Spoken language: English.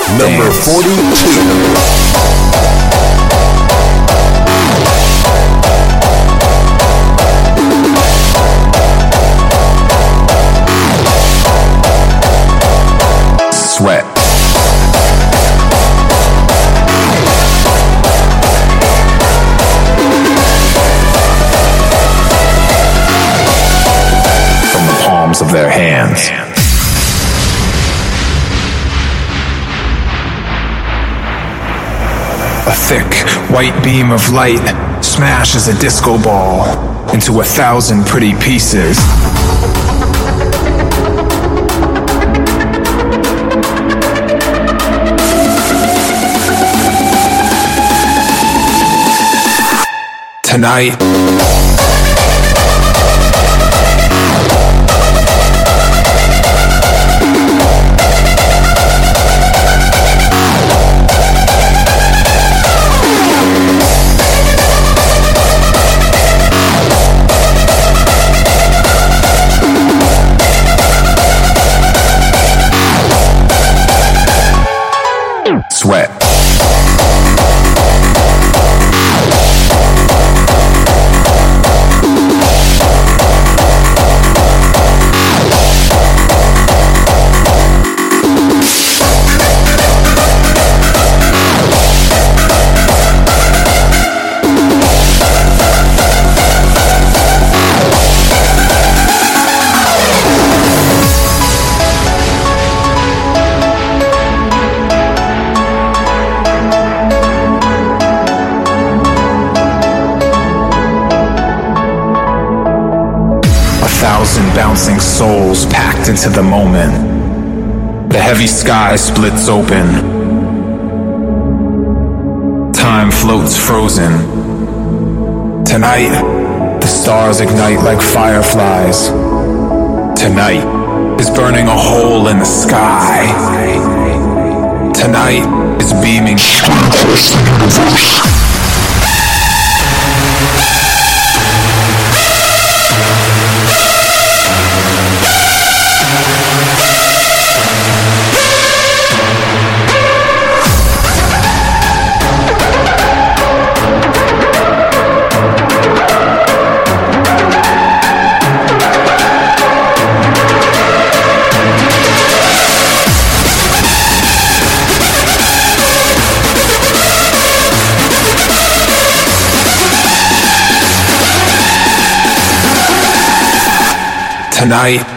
Number 42. Sweat. From the palms of their hands. A thick, white beam of light smashes a disco ball into 1,000 pretty pieces. Tonight, sweat. Bouncing souls packed into the moment. The heavy sky splits open. Time floats frozen. Tonight, the stars ignite like fireflies. Tonight is burning a hole in the sky. Tonight is beaming across the universe. Tonight